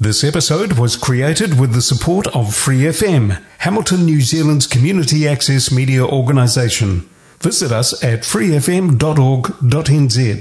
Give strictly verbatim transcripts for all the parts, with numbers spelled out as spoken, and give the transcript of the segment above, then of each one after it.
This episode was created with the support of Free F M, Hamilton, New Zealand's community access media organisation. Visit us at free f m dot org dot n z.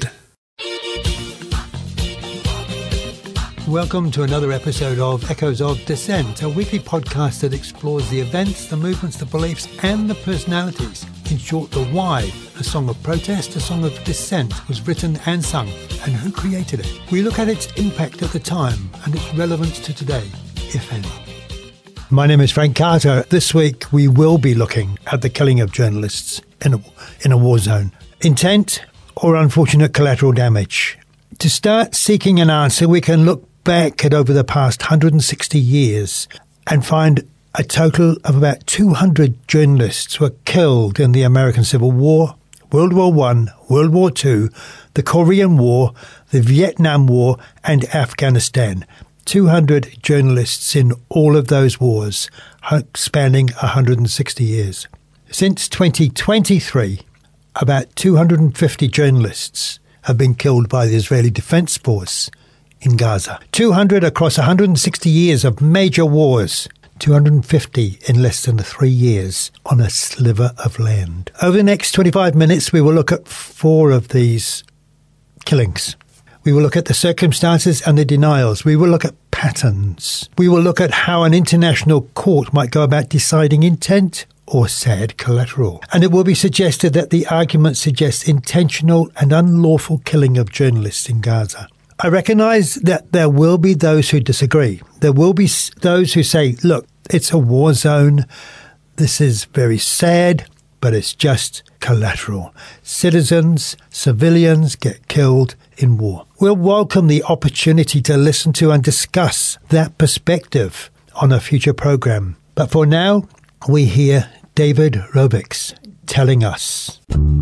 Welcome to another episode of Echoes of Dissent, a weekly podcast that explores the events, the movements, the beliefs and the personalities. In short, the why a song of protest, a song of dissent was written and sung, and who created it. We look at its impact at the time and its relevance to today, if any. My name is Frank Carter. This week we will be looking at the killing of journalists in a, in a war zone. Intent or unfortunate collateral damage. To start seeking an answer, we can look back at over the past one hundred sixty years and find a total of about two hundred journalists were killed in the American Civil War, World War One, World War Two, the Korean War, the Vietnam War and Afghanistan. two hundred journalists in all of those wars, spanning one hundred sixty years. Since twenty twenty-three, about two hundred fifty journalists have been killed by the Israeli Defense Force in Gaza. two hundred across one hundred sixty years of major wars. two hundred fifty in less than three years on a sliver of land. Over the next twenty-five minutes, we will look at four of these killings. We will look at the circumstances and the denials. We will look at patterns. We will look at how an international court might go about deciding intent or sad collateral. And it will be suggested that the argument suggests intentional and unlawful killing of journalists in Gaza. I recognise that there will be those who disagree. There will be those who say, look, it's a war zone. This is very sad, but it's just collateral. Citizens, civilians get killed in war. We'll welcome the opportunity to listen to and discuss that perspective on a future programme. But for now, we hear David Rovics telling us.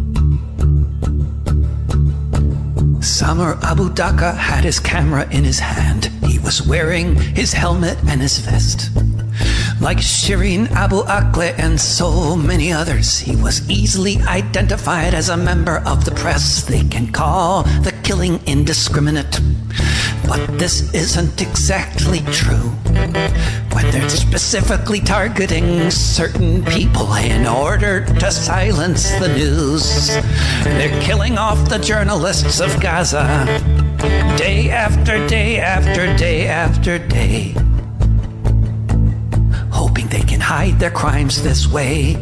Samar Abu Daqqa had his camera in his hand. He was wearing his helmet and his vest. Like Shireen Abu Akleh and so many others, he was easily identified as a member of the press. They can call the killing indiscriminate, but this isn't exactly true. When they're specifically targeting certain people in order to silence the news, they're killing off the journalists of Gaza day after day after day after day, hoping they can hide their crimes this way.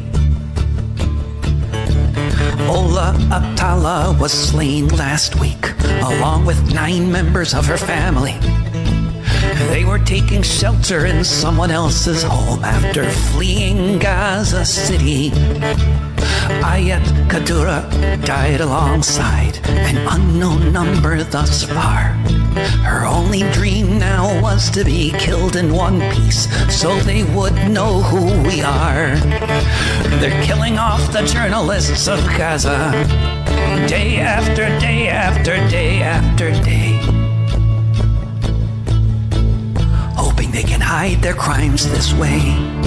Ola Abdallah was slain last week, along with nine members of her family. They were taking shelter in someone else's home after fleeing Gaza City. Ayat Kadura died alongside an unknown number thus far. Her only dream now was to be killed in one piece so they would know who we are. They're killing off the journalists of Gaza day after day after day after day, hoping they can hide their crimes this way.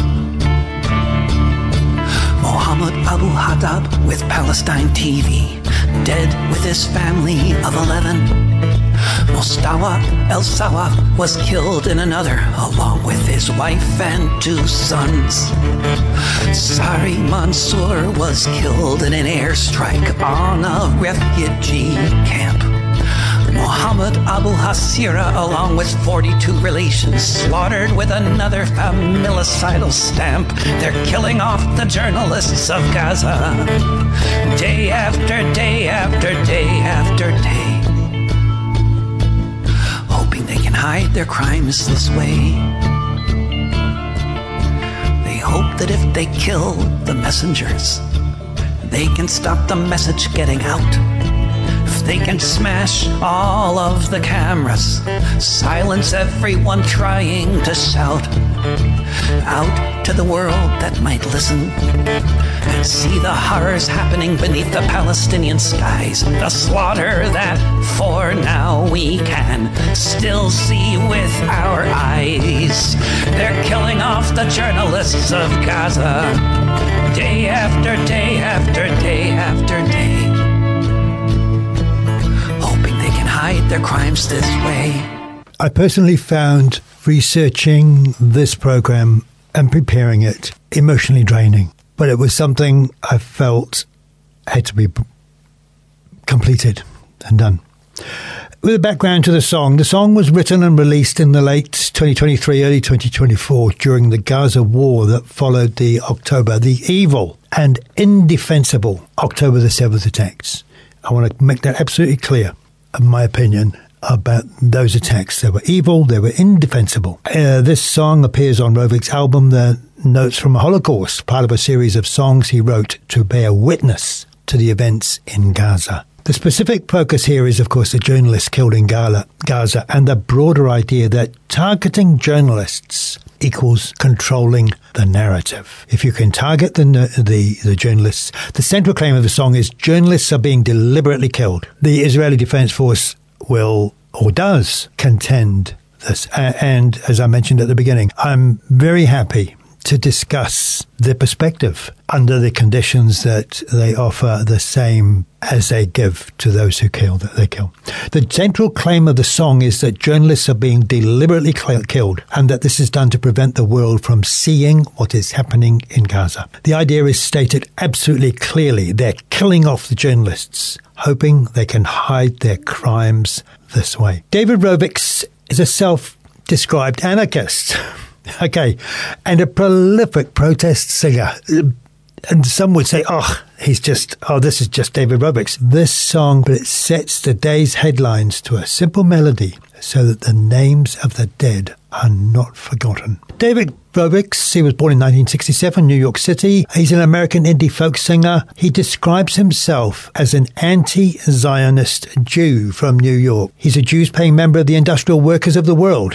Mohammed Abu Haddab with Palestine T V, dead with his family of eleven. Mustawa El Sawaf was killed in another, along with his wife and two sons. Sari Mansour was killed in an airstrike on a refugee camp. Mohammed Abu Hasira, along with forty-two relations, slaughtered with another familicidal stamp. They're killing off the journalists of Gaza day after day after day after day, hoping they can hide their crimes this way. They hope that if they kill the messengers, they can stop the message getting out. If they can smash all of the cameras, silence everyone trying to shout out to the world that might listen and see the horrors happening beneath the Palestinian skies, the slaughter that for now we can still see with our eyes. They're killing off the journalists of Gaza day after day after day after day, hoping they can hide their crimes this way. I personally found researching this program and preparing it emotionally draining. But it was something I felt had to be completed and done. With a background to the song, the song was written and released in the late twenty twenty-three, early twenty twenty-four during the Gaza war that followed the October, the evil and indefensible October the seventh attacks. I want to make that absolutely clear, in my opinion, about those attacks. They were evil, they were indefensible. Uh, this song appears on Rovik's album, The Notes from a Holocaust, part of a series of songs he wrote to bear witness to the events in Gaza. The specific focus here is, of course, the journalists killed in Gaza and the broader idea that targeting journalists equals controlling the narrative. If you can target the, the, the journalists, the central claim of the song is journalists are being deliberately killed. The Israeli Defense Force will, or does, contend this. And as I mentioned at the beginning, I'm very happy to discuss their perspective under the conditions that they offer the same as they give to those who kill, that they kill. The central claim of the song is that journalists are being deliberately killed and that this is done to prevent the world from seeing what is happening in Gaza. The idea is stated absolutely clearly. They're killing off the journalists, hoping they can hide their crimes this way. David Rovics is a self-described anarchist. Okay, and a prolific protest singer. And some would say, oh, he's just, oh, this is just David Rovics. This song, but it sets the day's headlines to a simple melody so that the names of the dead are not forgotten. David Rovics, he was born in nineteen sixty-seven, New York City. He's an American indie folk singer. He describes himself as an anti-Zionist Jew from New York. He's a dues-paying member of the Industrial Workers of the World,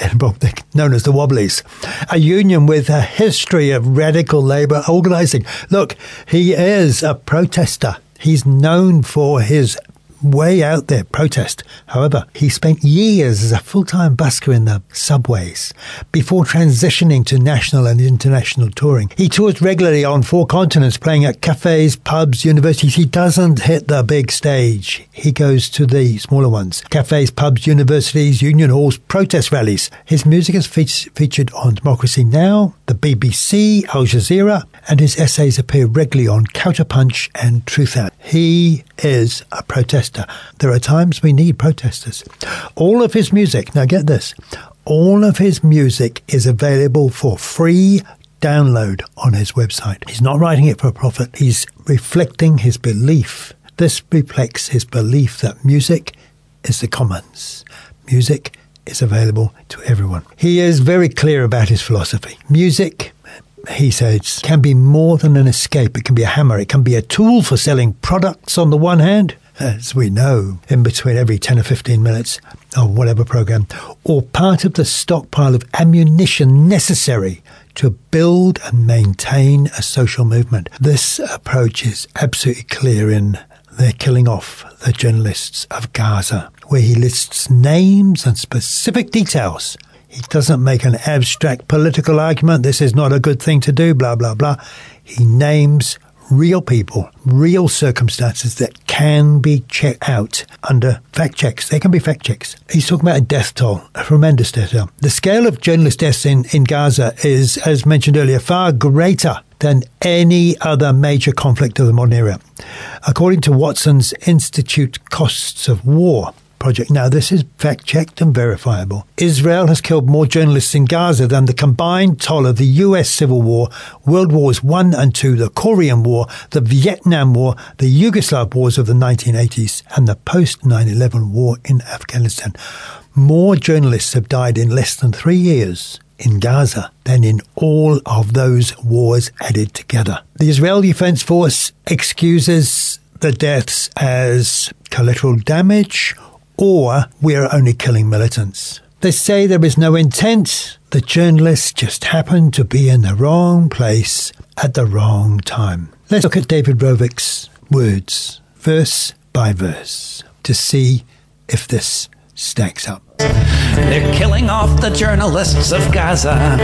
known as the Wobblies, a union with a history of radical labor organizing. Look, he is a protester. He's known for his way out there protest. However, he spent years as a full-time busker in the subways before transitioning to national and international touring. He tours regularly on four continents, playing at cafes, pubs, universities. He doesn't hit the big stage. He goes to the smaller ones. Cafes, pubs, universities, union halls, protest rallies. His music is fe- featured on Democracy Now!, the B B C, Al Jazeera, and his essays appear regularly on Counterpunch and Truthout. He is a protester. There are times we need protesters. All of his music, now get this, all of his music is available for free download on his website. He's not writing it for profit. He's reflecting his belief. This reflects his belief that music is the commons. Music is available to everyone. He is very clear about his philosophy. Music, he says, can be more than an escape. It can be a hammer. It can be a tool for selling products on the one hand, as we know, in between every ten or fifteen minutes of whatever program, or part of the stockpile of ammunition necessary to build and maintain a social movement. This approach is absolutely clear in their killing off the journalists of Gaza, where he lists names and specific details. He doesn't make an abstract political argument, this is not a good thing to do, blah, blah, blah. He names real people, real circumstances that can be checked out under fact checks. They can be fact checks. He's talking about a death toll, a tremendous death toll. The scale of journalist deaths in, in Gaza is, as mentioned earlier, far greater than any other major conflict of the modern era. According to Watson's Institute Costs of War project, now this is fact-checked and verifiable, Israel has killed more journalists in Gaza than the combined toll of the U S Civil War, World Wars One and Two, the Korean War, the Vietnam War, the Yugoslav wars of the nineteen eighties, and the post nine eleven war in Afghanistan. More journalists have died in less than three years in Gaza than in all of those wars added together. The Israeli Defense Force excuses the deaths as collateral damage, or we are only killing militants. They say there is no intent. The journalists just happened to be in the wrong place at the wrong time. Let's look at David Rovics' words, verse by verse, to see if this stacks up. They're killing off the journalists of Gaza,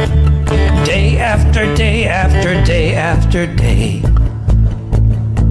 day after day after day after day,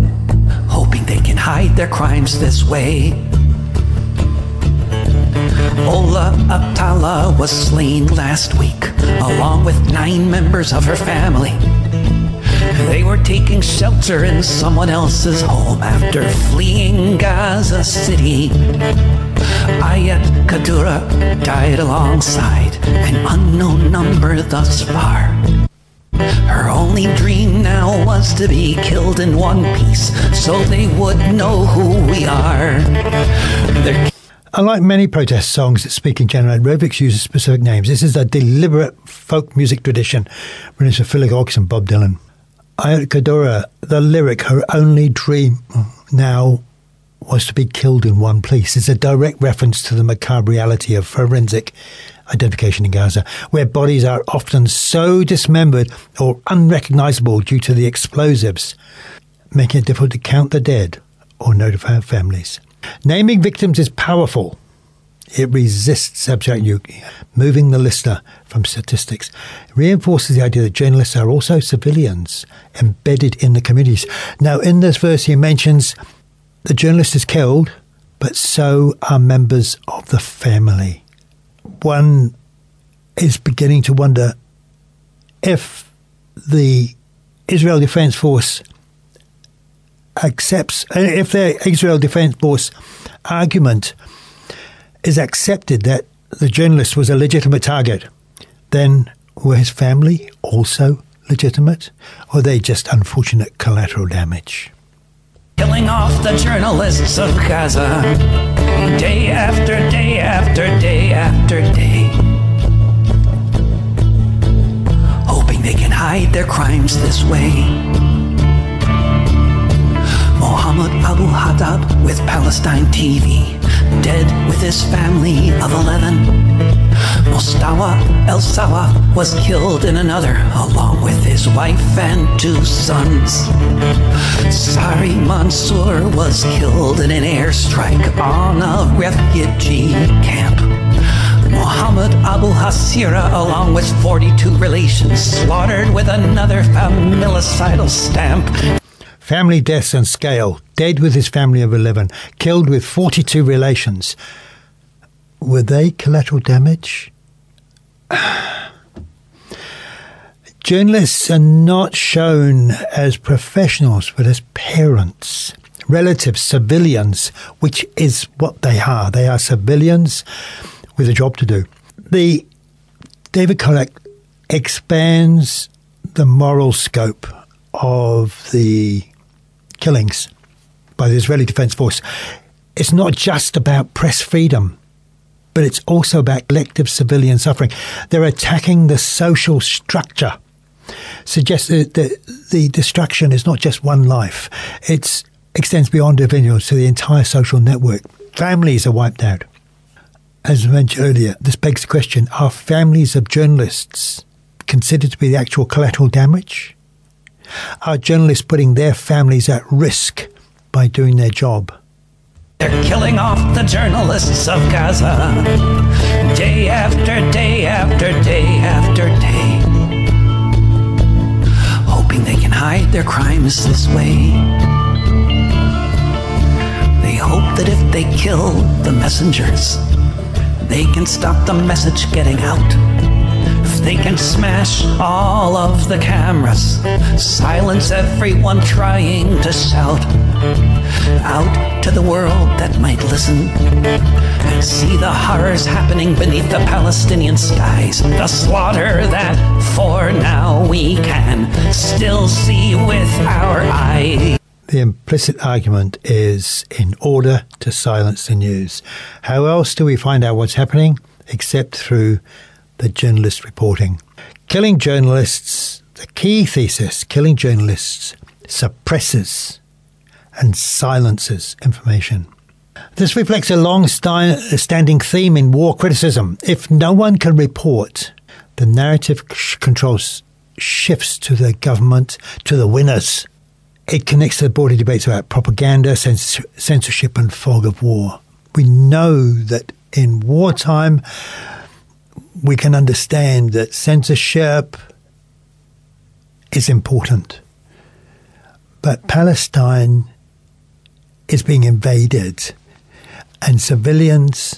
hoping they can hide their crimes this way. Ola Atala was slain last week, along with nine members of her family. They were taking shelter in someone else's home after fleeing Gaza City. Ayat Kadura died alongside an unknown number thus far. Her only dream now was to be killed in one piece so they would know who we are. They're Unlike many protest songs that speak in general, Aerobics uses specific names. This is a deliberate folk music tradition written for Philip Hawkes and Bob Dylan. Ayat Kadura, the lyric, her only dream now was to be killed in one piece, is a direct reference to the macabre reality of forensic identification in Gaza, where bodies are often so dismembered or unrecognizable due to the explosives, making it difficult to count the dead or notify families. Naming victims is powerful. It resists abstract nuclear, moving the listener from statistics. It reinforces the idea that journalists are also civilians embedded in the communities. Now, in this verse, he mentions the journalist is killed, but so are members of the family. One is beginning to wonder if the Israel Defense Force accepts, if the Israel Defense Force argument is accepted that the journalist was a legitimate target, then were his family also legitimate, or are they just unfortunate collateral damage? killing off the journalists of Gaza, day after day after day after day, hoping they can hide their crimes this way. Mohammed Abu Haddab with Palestine T V, dead with his family of eleven. Mustawa El Sawa was killed in another, along with his wife and two sons. Sari Mansour was killed in an airstrike on a refugee camp. Mohammed Abu Hasira, along with forty-two relations, slaughtered with another familicidal stamp. Family deaths on scale, dead with his family of eleven, killed with forty-two relations. Were they collateral damage? Journalists are not shown as professionals, but as parents, relatives, civilians, which is what they are. They are civilians with a job to do. The David Kollek expands the moral scope of the killings by the Israeli Defense Force. It's not just about press freedom, but it's also about collective civilian suffering. They're attacking the social structure, suggests that the, the destruction is not just one life. It extends beyond individuals to the entire social network. Families are wiped out. As mentioned earlier, this begs the question, are families of journalists considered to be the actual collateral damage? Are journalists putting their families at risk by doing their job? They're killing off the journalists of Gaza, day after day after day after day, hoping they can hide their crimes this way. They hope that if they kill the messengers, they can stop the message getting out. If they can smash all of the cameras, silence everyone trying to shout out to the world that might listen and see the horrors happening beneath the Palestinian skies, the slaughter that for now we can still see with our eyes. The implicit argument is in order to silence the news. How else do we find out what's happening except through the journalist reporting? Killing journalists, the key thesis, killing journalists suppresses and silences information. This reflects a long-standing theme in war criticism. If no one can report, the narrative controls shifts to the government, to the winners. It connects to the broader debates about propaganda, cens- censorship and fog of war. We know that in wartime, we can understand that censorship is important. But Palestine is being invaded and civilians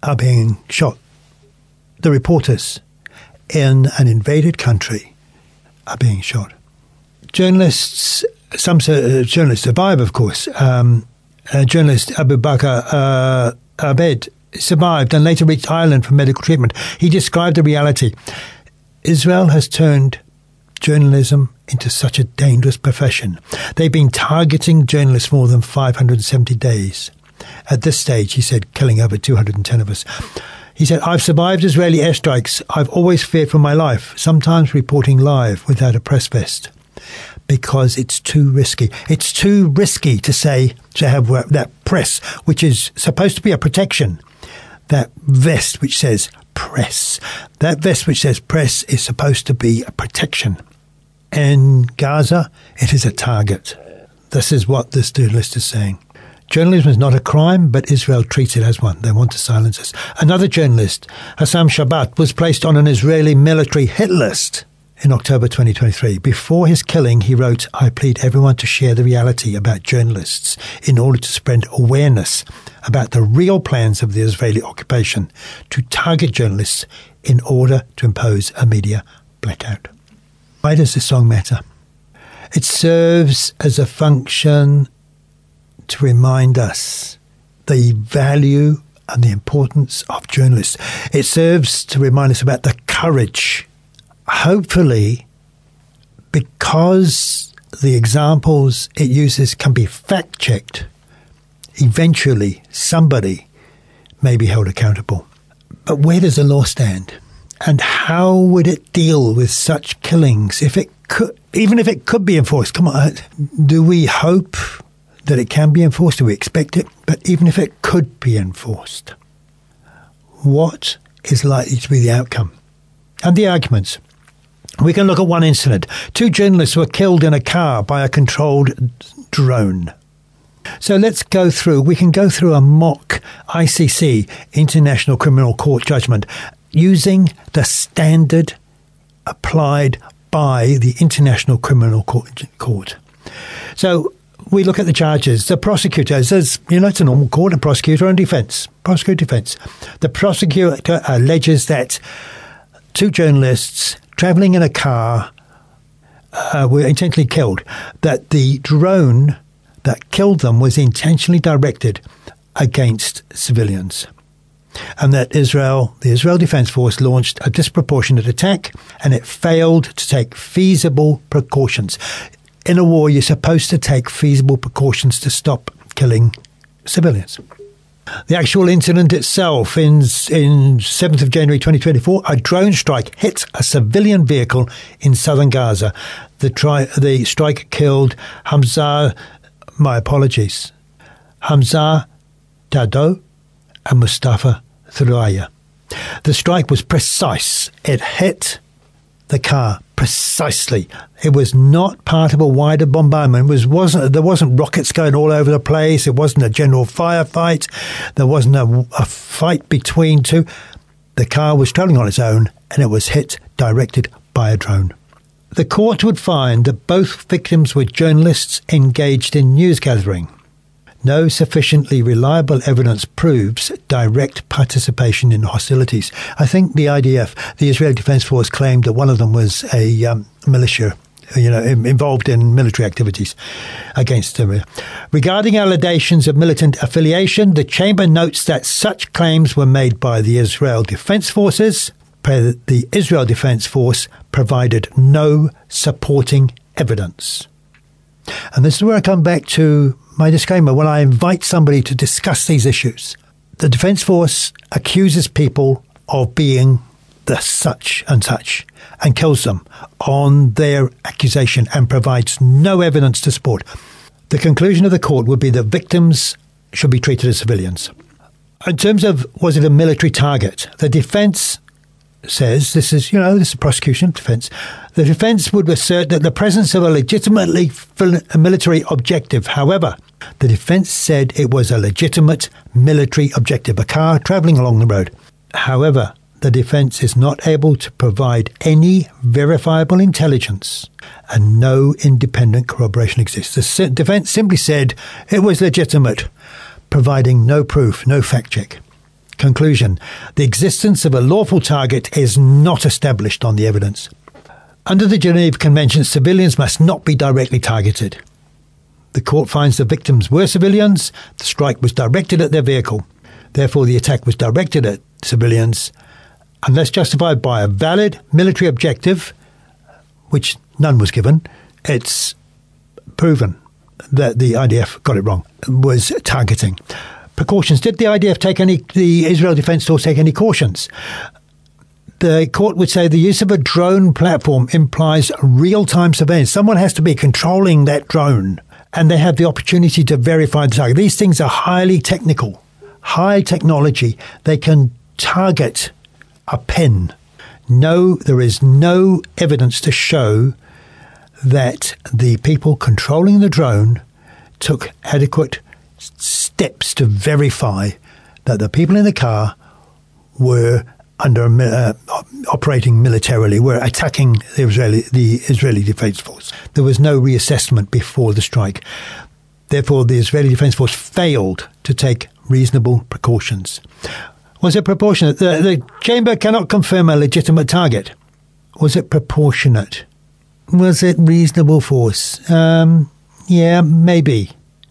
are being shot. The reporters in an invaded country are being shot. Journalists, some uh, journalists survive, of course. Um, uh, journalist Abu Bakr uh, Abed survived and later reached Ireland for medical treatment. He described the reality. Israel has turned journalism into such a dangerous profession. They've been targeting journalists for more than five hundred seventy days. At this stage, he said, killing over two hundred ten of us. He said, I've survived Israeli airstrikes. I've always feared for my life, sometimes reporting live without a press vest, because it's too risky. It's too risky to say, to have that press, which is supposed to be a protection, that vest which says press. That vest which says press is supposed to be a protection. In Gaza, it is a target. This is what this journalist is saying. Journalism is not a crime, but Israel treats it as one. They want to silence us. Another journalist, Hassam Shabbat, was placed on an Israeli military hit list in October twenty twenty-three. Before his killing, he wrote, I plead everyone to share the reality about journalists in order to spread awareness about the real plans of the Israeli occupation to target journalists in order to impose a media blackout. Why does this song matter? It serves as a function to remind us the value and the importance of journalists. It serves to remind us about the courage. Hopefully, because the examples it uses can be fact-checked, eventually somebody may be held accountable. But where does the law stand? And how would it deal with such killings if it could, even if it could be enforced? Come on, do we hope that it can be enforced? Do we expect it? But even if it could be enforced, what is likely to be the outcome? And the arguments. We can look at one incident. Two journalists were killed in a car by a controlled drone. So let's go through, we can go through a mock I C C, International Criminal Court judgment, using the standard applied by the International Criminal Court. So we look at the charges. The prosecutor says, you know, it's a normal court, a prosecutor and defence. Prosecutor defence. The prosecutor alleges that two journalists travelling in a car uh, were intentionally killed, that the drone that killed them was intentionally directed against civilians, and that Israel, the Israel Defense Force, launched a disproportionate attack and it failed to take feasible precautions. In a war, you're supposed to take feasible precautions to stop killing civilians. The actual incident itself, in, in seventh of January twenty twenty-four, a drone strike hit a civilian vehicle in southern Gaza. The, tri- the strike killed Hamza, my apologies, Hamza Dado and Mustafa Thuraya. The strike was precise. It hit the car precisely. It was not part of a wider bombardment. It was, wasn't, there wasn't rockets going all over the place. It wasn't a general firefight. There wasn't a, a fight between two. The car was travelling on its own and it was hit, directed by a drone. The court would find that both victims were journalists engaged in news gathering. No sufficiently reliable evidence proves direct participation in hostilities. I think the I D F, the Israeli Defense Force, claimed that one of them was a um, militia, you know, involved in military activities against them. Regarding allegations of militant affiliation, the chamber notes that such claims were made by the Israel Defense Forces. The Israel Defense Force provided no supporting evidence. And this is where I come back to my disclaimer. When I invite somebody to discuss these issues, the Defence Force accuses people of being the such and such and kills them on their accusation and provides no evidence to support. The conclusion of the court would be that victims should be treated as civilians. In terms of, was it a military target? The defence says, this is, you know, this is prosecution, defence. The defence would assert that the presence of a legitimately military objective. However, the defence said it was a legitimate military objective, a car travelling along the road. However, the defence is not able to provide any verifiable intelligence and no independent corroboration exists. The defence simply said it was legitimate, providing no proof, no fact check. Conclusion. The existence of a lawful target is not established on the evidence. Under the Geneva Convention, civilians must not be directly targeted. The court finds the victims were civilians. The strike was directed at their vehicle. Therefore, the attack was directed at civilians unless justified by a valid military objective, which none was given. It's proven that the I D F got it wrong, was targeting. Precautions. Did the I D F take any, the Israel Defense Force take any cautions? The court would say the use of a drone platform implies real-time surveillance. Someone has to be controlling that drone, and they have the opportunity to verify the target. These things are highly technical, high technology. They can target a pen. No, there is no evidence to show that the people controlling the drone took adequate steps to verify that the people in the car were under uh, operating militarily, were attacking the Israeli, the Israeli Defense Force. There was no reassessment before the strike. Therefore, the Israeli Defense Force failed to take reasonable precautions. Was it proportionate? The, the chamber cannot confirm a legitimate target. Was it proportionate? Was it reasonable force? Um, yeah, maybe.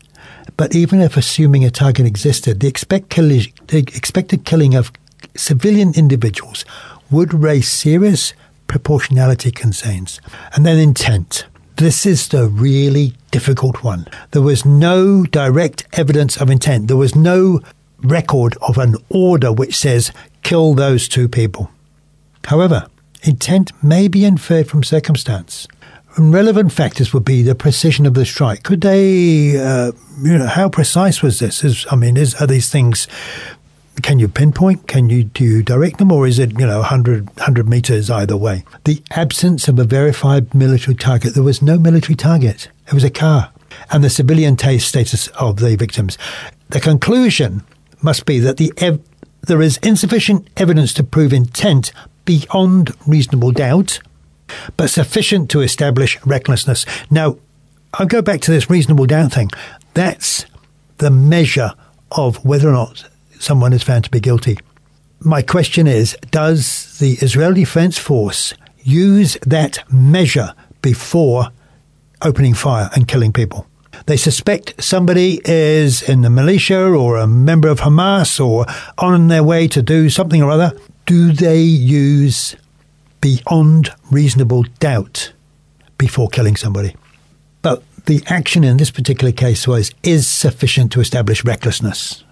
But even if assuming a target existed, the, expect killi- the expected killing of civilian individuals would raise serious proportionality concerns. And then intent. This is the really difficult one. There was no direct evidence of intent. There was no record of an order which says, kill those two people. However, intent may be inferred from circumstance. And relevant factors would be the precision of the strike. Could they, uh, you know, how precise was this? Is, I mean, is, are these things, can you pinpoint? Can you, do you direct them? Or is it, you know, one hundred, one hundred meters either way? The absence of a verified military target. There was no military target. It was a car. And the civilian taste status of the victims. The conclusion must be that the ev- there is insufficient evidence to prove intent beyond reasonable doubt, but sufficient to establish recklessness. Now, I'll go back to this reasonable doubt thing. That's the measure of whether or not someone is found to be guilty. My question is, does the Israeli Defense Force use that measure before opening fire and killing people? They suspect somebody is in the militia or a member of Hamas or on their way to do something or other. Do they use beyond reasonable doubt before killing somebody? But the action in this particular case was, is sufficient to establish recklessness.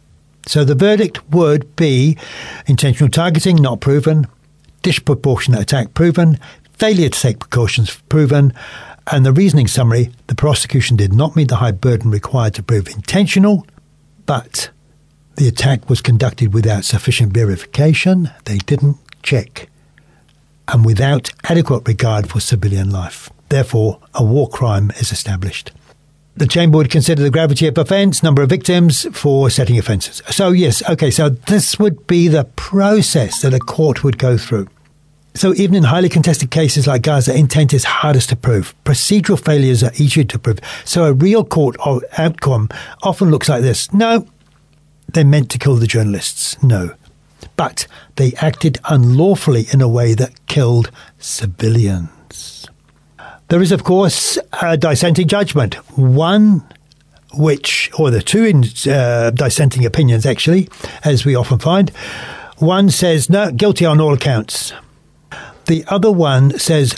So the verdict would be intentional targeting, not proven, disproportionate attack, proven, failure to take precautions, proven, and the reasoning summary, the prosecution did not meet the high burden required to prove intentional, but the attack was conducted without sufficient verification. They didn't check, and without adequate regard for civilian life. Therefore, a war crime is established. The chamber would consider the gravity of offence, number of victims for setting offences. So yes, okay, so this would be the process that a court would go through. So even in highly contested cases like Gaza, intent is hardest to prove. Procedural failures are easier to prove. So a real court outcome often looks like this. No, they meant to kill the journalists. No. But they acted unlawfully in a way that killed civilians. There is, of course, a dissenting judgment. One which, or the two in, uh, dissenting opinions, actually, as we often find. One says, no, guilty on all accounts. The other one says,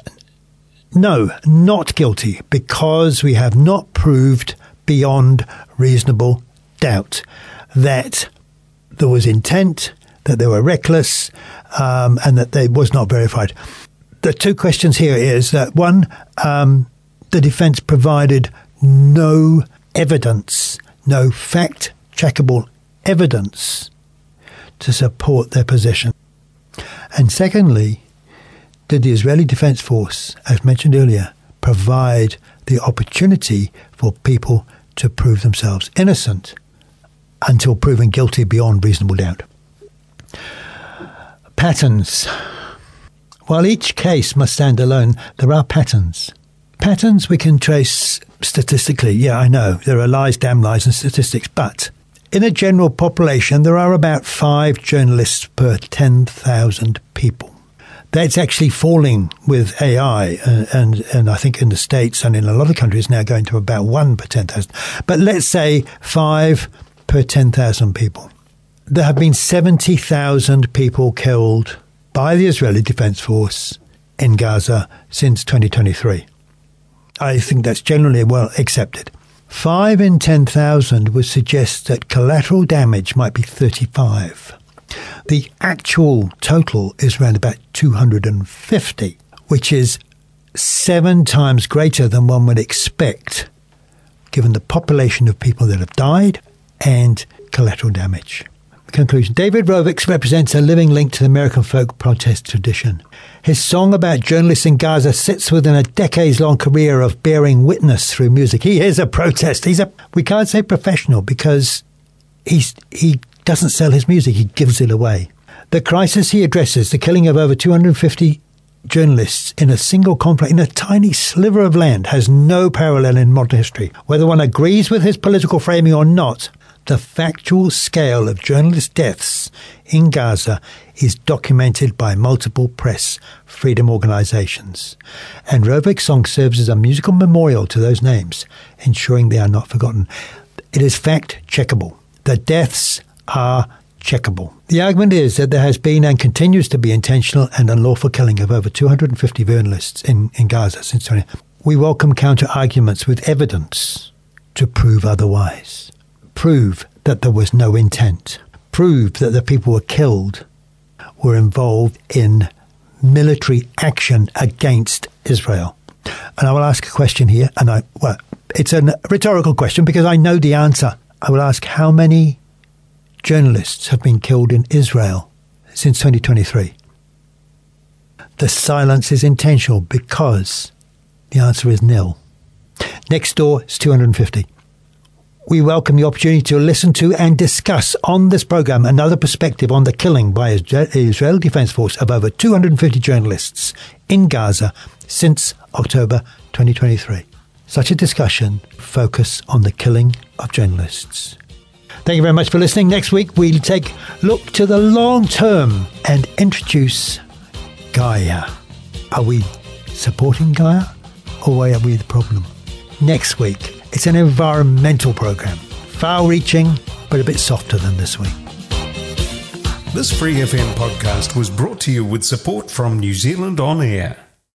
no, not guilty, because we have not proved beyond reasonable doubt that there was intent, that they were reckless, um, and that they was not verified. The two questions here is that, one, um, the defence provided no evidence, no fact-checkable evidence to support their position. And secondly, did the Israeli Defense Force, as mentioned earlier, provide the opportunity for people to prove themselves innocent until proven guilty beyond reasonable doubt? Patterns. While each case must stand alone, there are patterns. Patterns we can trace statistically. Yeah, I know, there are lies, damn lies, and statistics, but in a general population, there are about five journalists per ten thousand people. That's actually falling with A I, and, and and I think in the States and in a lot of countries now going to about one per ten thousand. But let's say five per ten thousand people. There have been seventy thousand people killed by the Israeli Defense Force in Gaza since twenty twenty-three. I think that's generally well accepted. Five in ten thousand would suggest that collateral damage might be thirty-five. The actual total is around about two hundred fifty, which is seven times greater than one would expect, given the population of people that have died and collateral damage. Conclusion. David Rovics represents a living link to the American folk protest tradition. His song about journalists in Gaza sits within a decades-long career of bearing witness through music. He is a protest. He's a, we can't say professional because he's, he doesn't sell his music. He gives it away. The crisis he addresses, the killing of over two hundred fifty journalists in a single conflict, in a tiny sliver of land, has no parallel in modern history. Whether one agrees with his political framing or not, the factual scale of journalist deaths in Gaza is documented by multiple press freedom organizations. And Rovik's song serves as a musical memorial to those names, ensuring they are not forgotten. It is fact-checkable. The deaths are checkable. The argument is that there has been and continues to be intentional and unlawful killing of over two hundred fifty journalists in, in Gaza since twenty. We welcome counter-arguments with evidence to prove otherwise. Prove that there was no intent. Prove that the people who were killed were involved in military action against Israel. And I will ask a question here, and I well, it's a rhetorical question because I know the answer. I will ask, how many journalists have been killed in Israel since twenty twenty-three? The silence is intentional because the answer is nil. Next door is two hundred fifty. We welcome the opportunity to listen to and discuss on this program another perspective on the killing by the Israeli Defense Force of over two hundred fifty journalists in Gaza since October twenty twenty-three. Such a discussion focus on the killing of journalists. Thank you very much for listening. Next week we'll take a look to the long term and introduce Gaia. Are we supporting Gaia or are we the problem? Next week, it's an environmental program, far-reaching, but a bit softer than this week. This Free F M podcast was brought to you with support from New Zealand On Air.